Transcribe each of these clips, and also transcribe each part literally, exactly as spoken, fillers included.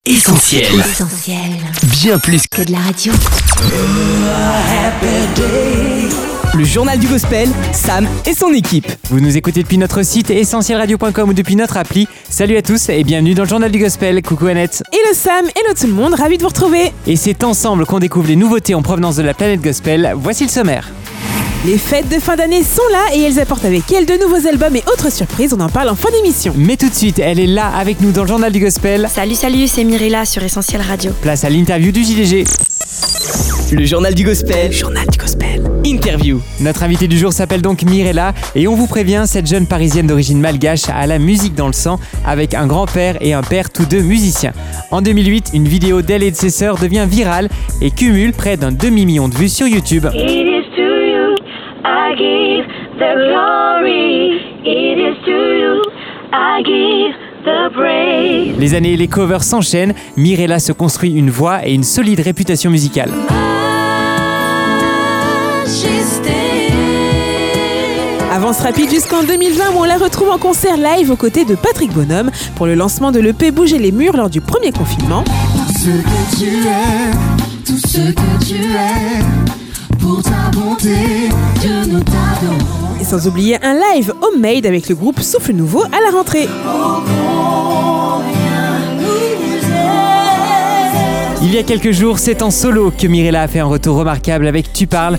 Essentiel. Essentiel. Bien plus Que de la radio. Le journal du gospel, Sam et son équipe. Vous nous écoutez depuis notre site essentiel radio point com ou depuis notre appli. Salut à tous et bienvenue dans le journal du gospel. Coucou Annette. Hello Sam, hello tout le monde, ravi de vous retrouver. Et c'est ensemble qu'on découvre les nouveautés en provenance de la planète gospel. Voici le sommaire. Les fêtes de fin d'année sont là et elles apportent avec elles de nouveaux albums et autres surprises, on en parle en fin d'émission. Mais tout de suite, elle est là avec nous dans le journal du gospel. Salut, salut, c'est Mirella sur Essentiel Radio. Place à l'interview du J D G. Le journal du gospel. Journal du gospel. Interview. Notre invitée du jour s'appelle donc Mirella et on vous prévient, cette jeune parisienne d'origine malgache a la musique dans le sang avec un grand-père et un père tous deux musiciens. En deux mille huit, une vidéo d'elle et de ses sœurs devient virale et cumule près d'un demi-million de vues sur YouTube. I give the glory, it is to you, I give the praise. Les années et les covers s'enchaînent, Mirella se construit une voix et une solide réputation musicale. Avance rapide jusqu'en deux mille vingt où on la retrouve en concert live aux côtés de Patrick Bonhomme pour le lancement de l'E P Bouger les murs lors du premier confinement. Tout ce que tu es, tout ce que tu es. Pour ta bonté, Dieu nous t'adore. Et sans oublier un live homemade avec le groupe Souffle Nouveau à la rentrée. Il y a quelques jours, c'est en solo que Mirella a fait un retour remarquable avec Tu parles.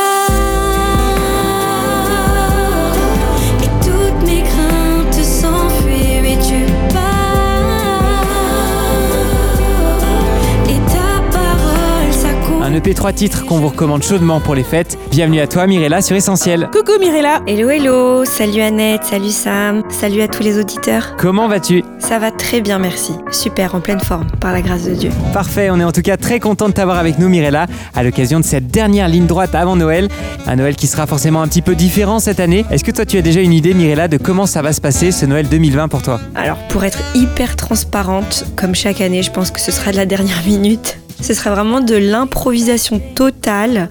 Un E P trois titres qu'on vous recommande chaudement pour les fêtes. Bienvenue à toi Mirella sur Essentiel. Coucou Mirella. Hello, hello, salut Annette, salut Sam, salut à tous les auditeurs. Comment vas-tu ? Ça va très bien, merci. Super, en pleine forme, par la grâce de Dieu. Parfait, on est en tout cas très content de t'avoir avec nous Mirella, à l'occasion de cette dernière ligne droite avant Noël. Un Noël qui sera forcément un petit peu différent cette année. Est-ce que toi tu as déjà une idée Mirella de comment ça va se passer ce Noël deux mille vingt pour toi ? Alors, pour être hyper transparente, comme chaque année, je pense que ce sera de la dernière minute. Ce sera vraiment de l'improvisation totale.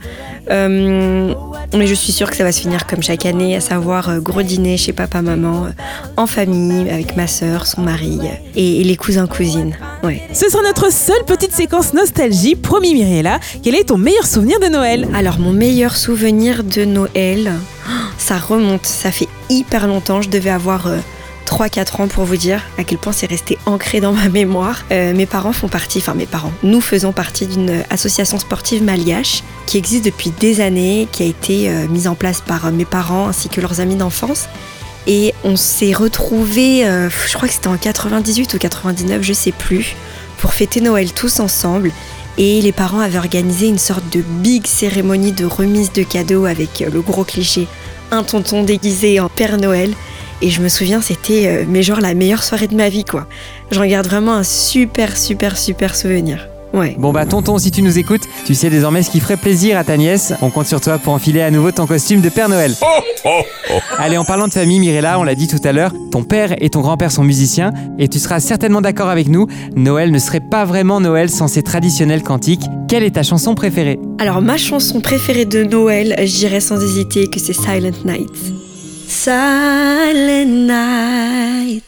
Euh, mais je suis sûre que ça va se finir comme chaque année, à savoir euh, gros dîner chez papa-maman, euh, en famille, avec ma sœur, son mari euh, et, et les cousins-cousines. Ouais. Ce sera notre seule petite séquence nostalgie, promis Mirella. Quel est ton meilleur souvenir de Noël ? Alors, mon meilleur souvenir de Noël, ça remonte, ça fait hyper longtemps, je devais avoir... Euh, trois quatre ans pour vous dire à quel point c'est resté ancré dans ma mémoire. Euh, mes parents font partie, enfin mes parents, nous faisons partie d'une association sportive malgache qui existe depuis des années, qui a été euh, mise en place par euh, mes parents ainsi que leurs amis d'enfance. Et on s'est retrouvés, euh, je crois que c'était en quatre-vingt-dix-huit ou quatre-vingt-dix-neuf, je sais plus, pour fêter Noël tous ensemble. Et les parents avaient organisé une sorte de big cérémonie de remise de cadeaux avec euh, le gros cliché, un tonton déguisé en Père Noël. Et je me souviens, c'était euh, mais genre la meilleure soirée de ma vie, quoi. J'en garde vraiment un super, super, super souvenir. Ouais. Bon bah tonton, si tu nous écoutes, tu sais désormais ce qui ferait plaisir à ta nièce. On compte sur toi pour enfiler à nouveau ton costume de Père Noël. Oh, oh, oh. Allez, en parlant de famille, Mirella, on l'a dit tout à l'heure, ton père et ton grand-père sont musiciens et tu seras certainement d'accord avec nous, Noël ne serait pas vraiment Noël sans ses traditionnels cantiques. Quelle est ta chanson préférée ? Alors ma chanson préférée de Noël, je dirais sans hésiter que c'est Silent Night. Silent night,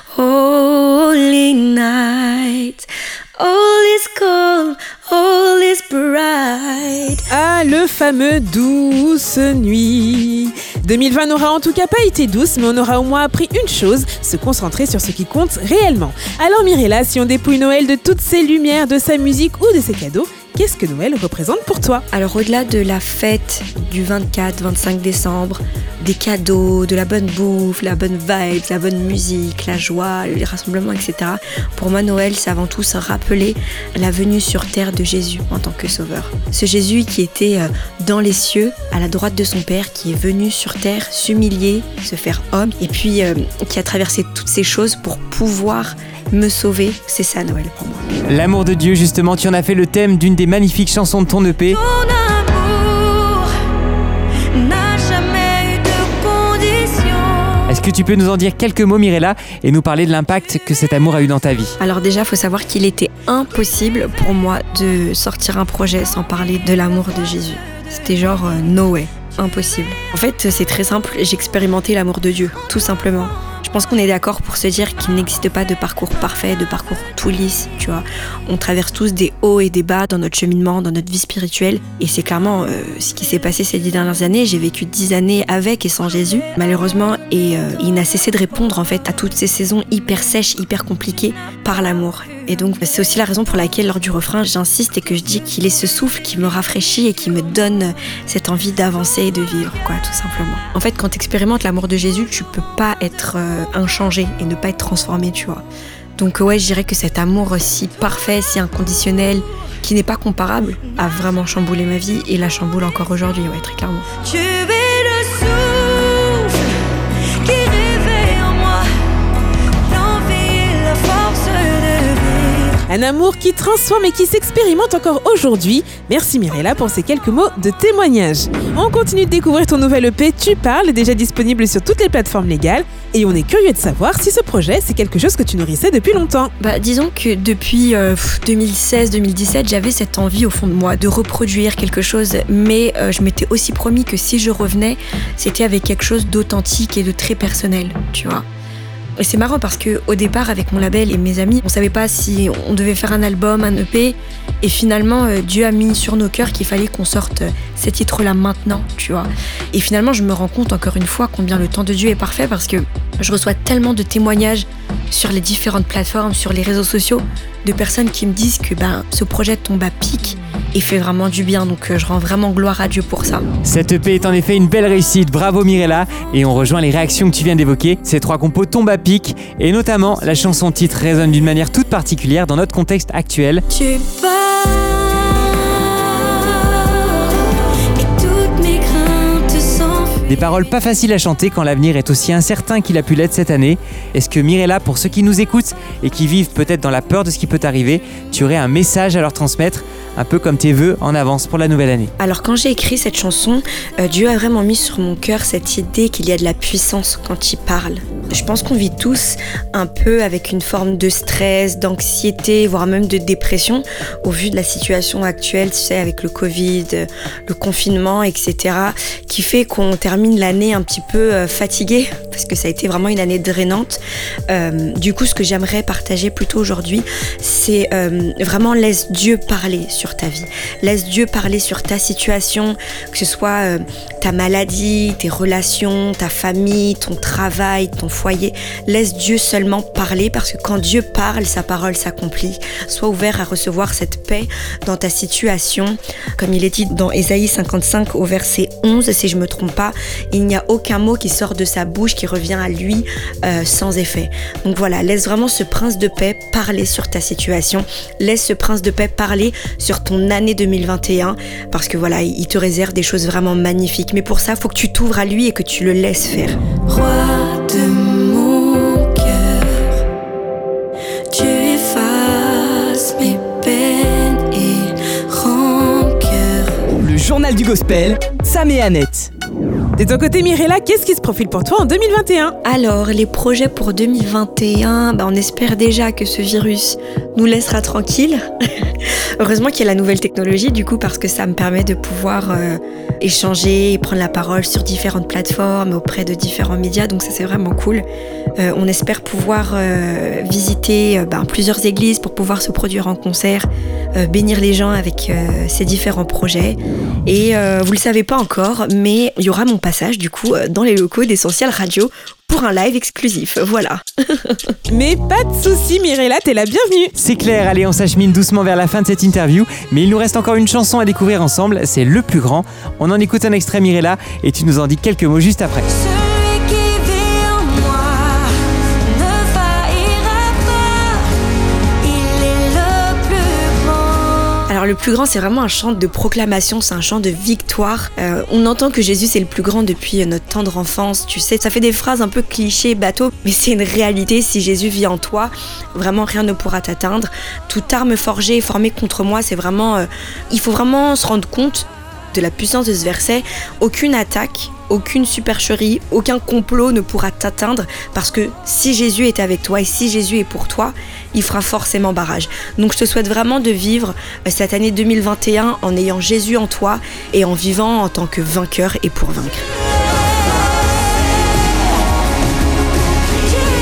holy night, all is calm, all is bright. Ah, le fameux Douce Nuit. deux mille vingt n'aura en tout cas pas été douce, mais on aura au moins appris une chose, se concentrer sur ce qui compte réellement. Alors Mirella, si on dépouille Noël de toutes ses lumières, de sa musique ou de ses cadeaux, qu'est-ce que Noël représente pour toi ? Alors au-delà de la fête du vingt-quatre vingt-cinq décembre, des cadeaux, de la bonne bouffe, la bonne vibe, la bonne musique, la joie, les rassemblements, et cetera. Pour moi, Noël, c'est avant tout se rappeler la venue sur terre de Jésus en tant que sauveur. Ce Jésus qui était dans les cieux, à la droite de son Père, qui est venu sur terre s'humilier, se faire homme, et puis euh, qui a traversé toutes ces choses pour pouvoir me sauver. C'est ça Noël pour moi. L'amour de Dieu, justement, tu en as fait le thème d'une des magnifiques chansons de ton E P. Ton amour n'a jamais eu de condition. Est-ce que tu peux nous en dire quelques mots Mirella et nous parler de l'impact que cet amour a eu dans ta vie ? Alors déjà, il faut savoir qu'il était impossible pour moi de sortir un projet sans parler de l'amour de Jésus. C'était genre euh, no way, impossible. En fait, c'est très simple, j'ai expérimenté l'amour de Dieu, tout simplement. Je pense qu'on est d'accord pour se dire qu'il n'existe pas de parcours parfait, de parcours tout lisse, tu vois. On traverse tous des hauts et des bas dans notre cheminement, dans notre vie spirituelle. Et c'est clairement euh, ce qui s'est passé ces dix dernières années. J'ai vécu dix années avec et sans Jésus, malheureusement. Et euh, il n'a cessé de répondre en fait à toutes ces saisons hyper sèches, hyper compliquées par l'amour. Et donc c'est aussi la raison pour laquelle lors du refrain j'insiste et que je dis qu'il est ce souffle qui me rafraîchit et qui me donne cette envie d'avancer et de vivre, quoi, tout simplement. En fait, quand tu expérimentes l'amour de Jésus, tu peux pas être euh, inchangé et ne pas être transformé, tu vois. Donc ouais, je dirais que cet amour si parfait, si inconditionnel, qui n'est pas comparable, a vraiment chamboulé ma vie et la chamboule encore aujourd'hui, ouais, très clairement. Tu es le souffle qui réveille en moi l'envie et la force de vivre. Un amour qui transforme et qui s'expérimente encore aujourd'hui. Merci Mirella pour ces quelques mots de témoignage. On continue de découvrir ton nouvel E P Tu parles, déjà disponible sur toutes les plateformes légales. Et on est curieux de savoir si ce projet, c'est quelque chose que tu nourrissais depuis longtemps. Bah, disons que depuis euh, deux mille seize deux mille dix-sept, j'avais cette envie au fond de moi de reproduire quelque chose, mais euh, je m'étais aussi promis que si je revenais, c'était avec quelque chose d'authentique et de très personnel, tu vois. Et c'est marrant parce que au départ, avec mon label et mes amis, on savait pas si on devait faire un album, un E P, et finalement, euh, Dieu a mis sur nos cœurs qu'il fallait qu'on sorte euh, ces titres-là maintenant, tu vois. Et finalement, je me rends compte encore une fois combien le temps de Dieu est parfait parce que je reçois tellement de témoignages sur les différentes plateformes, sur les réseaux sociaux, de personnes qui me disent que ben, ce projet tombe à pic et fait vraiment du bien. Donc euh, je rends vraiment gloire à Dieu pour ça. Cette E P est en effet une belle réussite, bravo Mirella. Et on rejoint les réactions que tu viens d'évoquer. Ces trois compos tombent à pic et notamment la chanson titre résonne d'une manière toute particulière dans notre contexte actuel. Tu pars et toutes mes craintes s'enfuient. Des paroles pas faciles à chanter quand l'avenir est aussi incertain qu'il a pu l'être cette année. Est-ce que Mirella, pour ceux qui nous écoutent et qui vivent peut-être dans la peur de ce qui peut arriver, tu aurais un message à leur transmettre, un peu comme tes vœux en avance pour la nouvelle année? Alors quand j'ai écrit cette chanson, euh, Dieu a vraiment mis sur mon cœur cette idée qu'il y a de la puissance quand il parle. Je pense qu'on vit tous un peu avec une forme de stress, d'anxiété, voire même de dépression au vu de la situation actuelle, tu sais, avec le Covid, le confinement, et cetera, qui fait qu'on termine l'année un petit peu euh, fatigué parce que ça a été vraiment une année drainante. Euh, du coup, ce que j'aimerais partager plutôt aujourd'hui, c'est euh, vraiment laisse Dieu parler sur ta vie. Laisse Dieu parler sur ta situation, que ce soit euh, ta maladie, tes relations, ta famille, ton travail, ton foyer. Laisse Dieu seulement parler parce que quand Dieu parle, sa parole s'accomplit. Sois ouvert à recevoir cette paix dans ta situation. Comme il est dit dans Ésaïe cinquante-cinq au verset onze, si je me trompe pas, il n'y a aucun mot qui sort de sa bouche qui revient à lui euh, sans effet. Donc voilà, laisse vraiment ce prince de paix parler sur ta situation. Laisse ce prince de paix parler sur ton année deux mille vingt et un parce que voilà, il te réserve des choses vraiment magnifiques. Mais pour ça, il faut que tu t'ouvres à lui et que tu le laisses faire. Roi de mon cœur, tu effaces mes peines et rancœurs. Le journal du gospel, Sam et Annette. De ton côté Mirella, qu'est-ce qui se profile pour toi en deux mille vingt et un? Alors, les projets pour deux mille vingt et un, bah, on espère déjà que ce virus nous laissera tranquilles. Heureusement qu'il y a la nouvelle technologie, du coup, parce que ça me permet de pouvoir euh, échanger et prendre la parole sur différentes plateformes, auprès de différents médias, donc ça c'est vraiment cool. Euh, on espère pouvoir euh, visiter euh, bah, plusieurs églises pour pouvoir se produire en concert, euh, bénir les gens avec euh, ces différents projets. Et euh, vous le savez pas encore, mais il y aura mon passage du coup euh, dans les locaux d'Essentiel Radio pour un live exclusif, voilà. Mais pas de soucis Mirella, t'es la bienvenue. C'est clair, allez, on s'achemine doucement vers la fin de cette interview, mais il nous reste encore une chanson à découvrir ensemble, c'est Le Plus Grand. On en écoute un extrait Mirella et tu nous en dis quelques mots juste après. Celui qui vit en moi ne faillira pas, il est le plus grand. Alors le plus grand, c'est vraiment un chant de proclamation, c'est un chant de victoire. Euh, on entend que Jésus c'est le plus grand depuis notre tendre enfance, tu sais, ça fait des phrases un peu clichés, bateau, mais c'est une réalité. Si Jésus vit en toi, vraiment rien ne pourra t'atteindre. Toute arme forgée et formée contre moi, c'est vraiment... Euh, il faut vraiment se rendre compte de la puissance de ce verset. Aucune attaque, aucune supercherie, aucun complot ne pourra t'atteindre parce que si Jésus est avec toi et si Jésus est pour toi, il fera forcément barrage. Donc je te souhaite vraiment de vivre cette année deux mille vingt et un en ayant Jésus en toi et en vivant en tant que vainqueur et pour vaincre. Dieu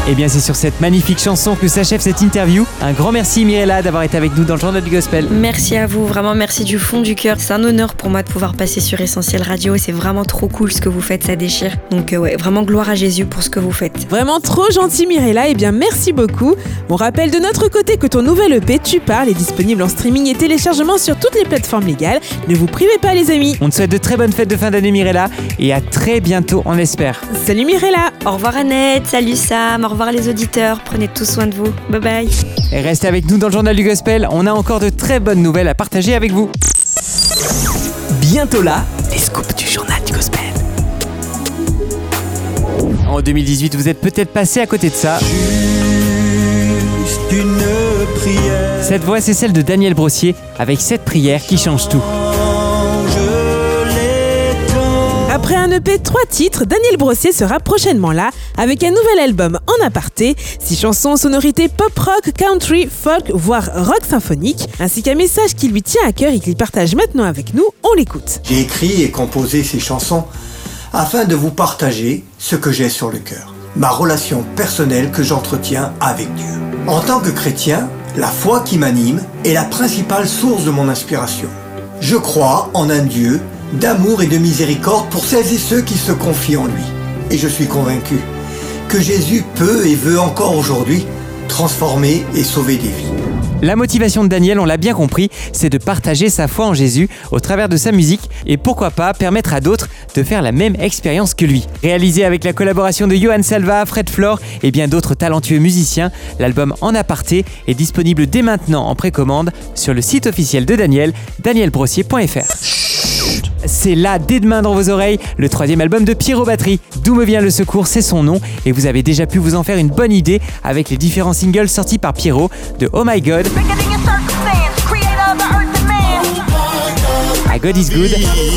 Et bien c'est sur cette magnifique chanson que s'achève cette interview. Un grand merci Mirella d'avoir été avec nous dans le Journal du Gospel. Merci à vous, vraiment merci du fond du cœur. C'est un honneur pour moi de pouvoir passer sur Essentiel Radio et c'est vraiment trop cool ce que vous faites, ça déchire. Donc euh, ouais, vraiment gloire à Jésus pour ce que vous faites. Vraiment trop gentil Mirella, et bien merci beaucoup. On rappelle de notre côté que ton nouvel E P Tu parles est disponible en streaming et téléchargement sur toutes les plateformes légales. Ne vous privez pas les amis. On te souhaite de très bonnes fêtes de fin d'année Mirella et à très bientôt on espère. Salut Mirella. Au revoir Annette, salut Sam, au revoir les auditeurs, prenez tout soin de vous. Bye bye. Et restez avec nous dans le Journal du Gospel, on a encore de très bonnes nouvelles à partager avec vous. Bientôt là, les scoops du Journal du Gospel. En deux mille dix-huit, vous êtes peut-être passé à côté de ça. Juste une prière. Cette voix, c'est celle de Daniel Brossier avec cette prière qui change tout. Après un E P trois titres, Daniel Brossier sera prochainement là avec un nouvel album en aparté, six chansons aux sonorités pop-rock, country, folk, voire rock symphonique, ainsi qu'un message qui lui tient à cœur et qu'il partage maintenant avec nous. On l'écoute. J'ai écrit et composé ces chansons afin de vous partager ce que j'ai sur le cœur, ma relation personnelle que j'entretiens avec Dieu. En tant que chrétien, la foi qui m'anime est la principale source de mon inspiration. Je crois en un Dieu d'amour et de miséricorde pour celles et ceux qui se confient en lui. Et je suis convaincu que Jésus peut et veut encore aujourd'hui transformer et sauver des vies. La motivation de Daniel, on l'a bien compris, c'est de partager sa foi en Jésus au travers de sa musique et pourquoi pas permettre à d'autres de faire la même expérience que lui. Réalisé avec la collaboration de Johan Salva, Fred Flore et bien d'autres talentueux musiciens, l'album En aparté est disponible dès maintenant en précommande sur le site officiel de Daniel, daniel brossier point f r. C'est là, dès demain dans vos oreilles, le troisième album de Pierrot Batterie. D'où me vient le secours, c'est son nom et vous avez déjà pu vous en faire une bonne idée avec les différents singles sortis par Pierrot, de Oh My God à God Is Good,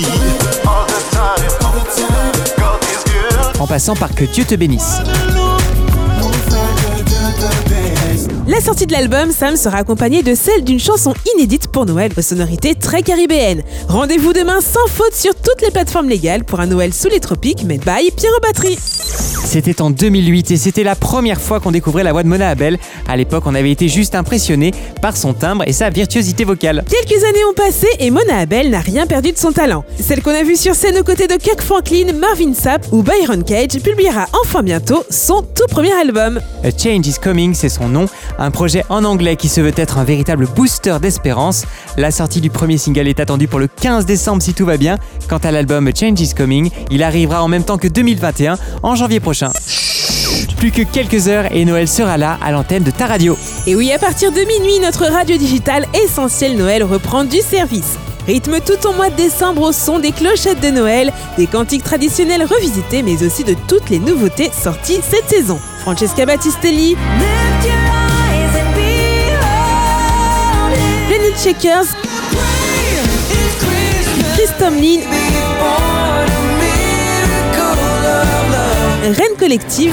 en passant par Que Dieu te bénisse. La sortie de l'album, Sam sera accompagnée de celle d'une chanson inédite pour Noël aux sonorités très caribéennes. Rendez-vous demain sans faute sur toutes les plateformes légales pour un Noël sous les tropiques made by Pierrot Batterie. C'était en deux mille huit et c'était la première fois qu'on découvrait la voix de Mona Abel. À l'époque, on avait été juste impressionné par son timbre et sa virtuosité vocale. Quelques années ont passé et Mona Abel n'a rien perdu de son talent. Celle qu'on a vue sur scène aux côtés de Kirk Franklin, Marvin Sapp ou Byron Cage publiera enfin bientôt son tout premier album. A Change Is Coming, c'est son nom, un projet en anglais qui se veut être un véritable booster d'espérance. La sortie du premier single est attendue pour le quinze décembre si tout va bien. Quant à l'album A Change Is Coming, il arrivera en même temps que deux mille vingt et un, en janvier prochain. Plus que quelques heures et Noël sera là à l'antenne de ta radio. Et oui, à partir de minuit, notre radio digitale Essentiel Noël reprend du service. Rythme tout au mois de décembre au son des clochettes de Noël, des cantiques traditionnels revisités, mais aussi de toutes les nouveautés sorties cette saison. Francesca Battistelli, Planet Shakers, Chris Tomlin, Reine Collective,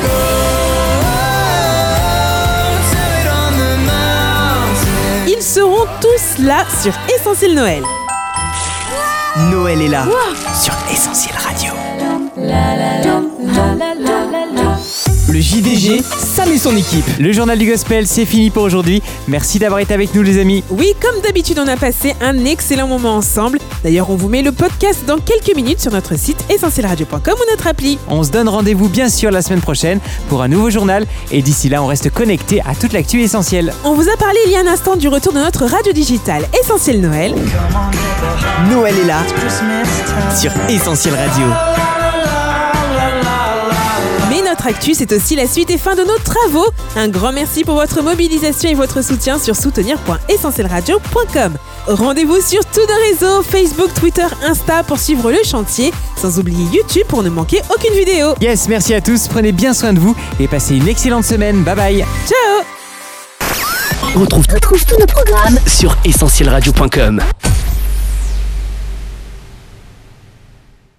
ils seront tous là sur Essentiel Noël. Noël est là sur Essentiel Radio. Le J D G, Sam et son équipe. Le journal du gospel, c'est fini pour aujourd'hui. Merci d'avoir été avec nous les amis. Oui, comme d'habitude, on a passé un excellent moment ensemble. D'ailleurs, on vous met le podcast dans quelques minutes sur notre site essentiel radio point com ou notre appli. On se donne rendez-vous bien sûr la semaine prochaine pour un nouveau journal. Et d'ici là, on reste connecté à toute l'actu essentielle. On vous a parlé il y a un instant du retour de notre radio digitale Essentiel Noël. Noël est là sur Essentiel Radio. Mais notre actu, c'est aussi la suite et fin de nos travaux. Un grand merci pour votre mobilisation et votre soutien sur soutenir point essentiel radio point com. Rendez-vous sur tous nos réseaux, Facebook, Twitter, Insta pour suivre le chantier. Sans oublier YouTube pour ne manquer aucune vidéo. Yes, merci à tous, prenez bien soin de vous et passez une excellente semaine. Bye bye. Ciao. On retrouve, on retrouve tous nos programmes sur essentiel radio point com.